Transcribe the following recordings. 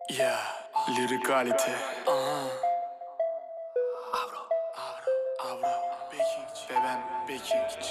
Yeah, lirikalite. Avro, Beking ve ben Beking.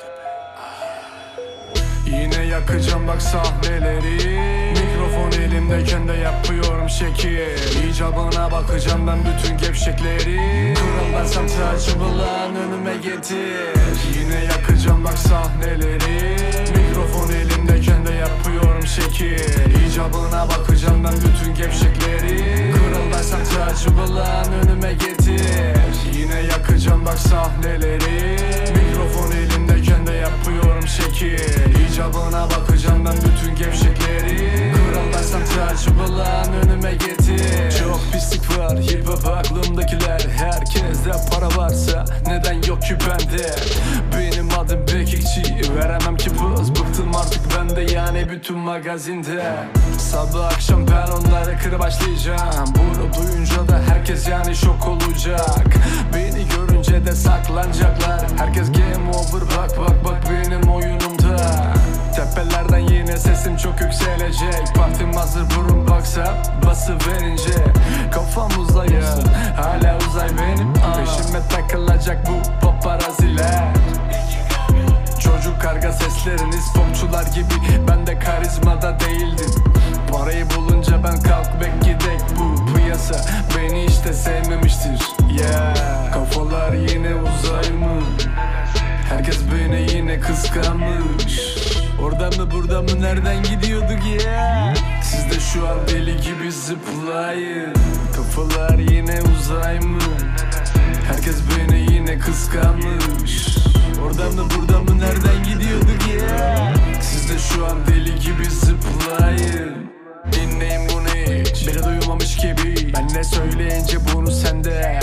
Yine yakacağım bak sahneleri. Mikrofon elimdeyken de yapıyorum şekil. İcabına bakacağım ben bütün gevşekleri. Kırılmazsam tacı bulan önüme getir. Yine yakacağım bak sahneleri. Mikrofon elimdeyken de yapıyorum şekil. İcabına bakacağım ben bütün gevşekleri. Kırılmazsam tacı bulan önüme getir. Yine yakacağım bak sahneleri. Mikrofon elimdeyken de yapıyorum şekil. İcabına bakacağım ben bütün gevşekleri. Kırılmazsam tacı bulan önüme getir. Çok pislik var hip hop aklımdakiler. Herkeste para varsa neden yok ki bende? Benim adım Bekikçi, veremem ki buz. Bıktım artık bende yani bütün magazinde. Sabah akşam ben onları kırbaçlayacağım. Bunu duyunca da herkes yani şok olacak. Beni görünce de saklanacaklar. Herkes game over, bak bak bak benim oyunumda. Tepelerden yine sesim çok yükselecek. Partim hazır burun baksa bası verince. Kafam uzayır hala uzay benim. Peşime takılacak bu paparaziler. Çocuk karga sesleriniz popçular gibi. Ben de karizmada değildim. Parayı bulunca ben kalk bek gidek. Bu piyasa beni işte sevmemiştir. Yeah. Kafalar yine uzaymış. Herkes beni yine kıskanmış. Oradan mı buradan mı nereden gidiyorduk ya? Siz de şu an deli gibi zıplayın. Kafalar yine uzaymış. Herkes beni yine kıskanmış. Oradan mı buradan mı nereden gidiyorduk ya? Siz de şu an deli gibi zıplayın. Dinleyin bunu hiç beni duymamış gibi. Ben ne söyleyince bunu sende.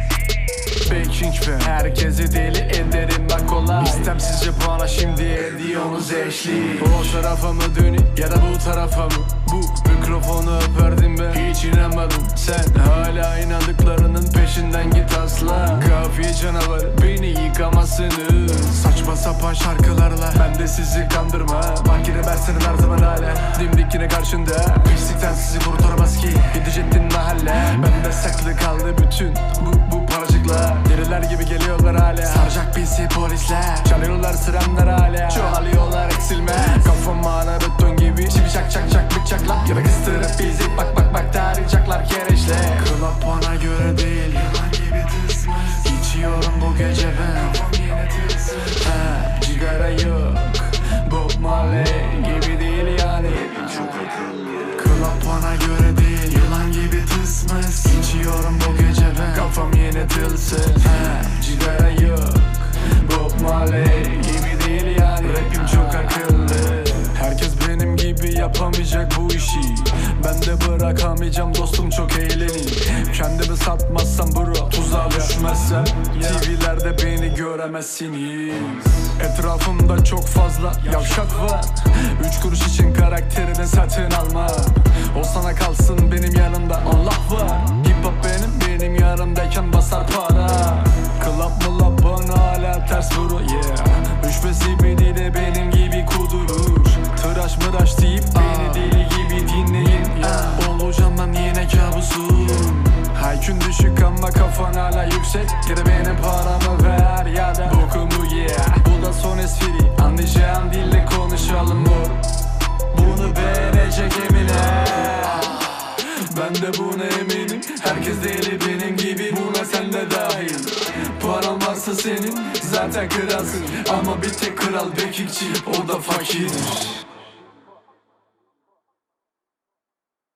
Beking ben herkesi deli ederim bak kolay. İstemsizce bana şimdi ediyorsunuz eşlik. O tarafa mı dönüp ya da bu tarafa mı? Bu mikrofonu öperdim ben hiç inanmadım. Sen hala inandıklarının peşinden git asla. Kafiye canavarı beni yıkamazsınız. Saçma sapan şarkılarla ben de sizi kandırma. Bak yine ben senin her zaman hala dimdik yine karşında. Pislikten sizi kurtaramaz ki gidecektin mahalle. Bende saklı kaldı bütün bu paracıklar. Deliler gibi geliyorlar hala. Saracak bizi polisler. Çalıyorlar sıranlar hala. Çoğalıyorlar eksilme. Kafam ana beton gibi. Çivi çak çak çak bıçakla. Yere kıstırıp bizi bak bak bak tarayacaklar kereçle. Club bana göre değil. Yılan gibi tısmız. İçiyorum bu gece ben. Kafam yine tılsız. Cigara yok. Bob Marley gibi değil yani. Çok akıllı. Club bana göre değil. Yılan gibi tısmız. İçiyorum bu gece ben. Kafam yine tılsız. Cigara yok. Bob Marley gibi değil yani. Rapim çok akıllı. Herkes benim gibi yapamayacak bu işi. Ben de bırakamayacağım dostum çok eğlenin. Kendimi satmazsam bro tuzağa düşmezsem TV'lerde beni göremezsiniz. Etrafımda çok fazla yavşak var. 3 kuruş için karakterini satın alma. O sana kalsın benim yanımda Allah var. Hip hop benim yanımdayken basar para. Club mı bana hala ters vuru yeah. Düşmesi beni de benim gibi kudurur. Tıraş mıraş deyip beni deli gibi dinleyin yeah. Olacağım ben yine kabusum. IQ'un düşük ama kafan hala yüksek. Geri benim paramı ver ya da bokumu yeah. Bu da son espri anlayacağım dille konuşalım mor. Bunu beğenecek emine. Ben de buna eminim. Herkes deli benim gibi. Buna sen de dahil. Paran varsa senin zaten kralsın. Ama bir tek kral Bekikçi o da fakir.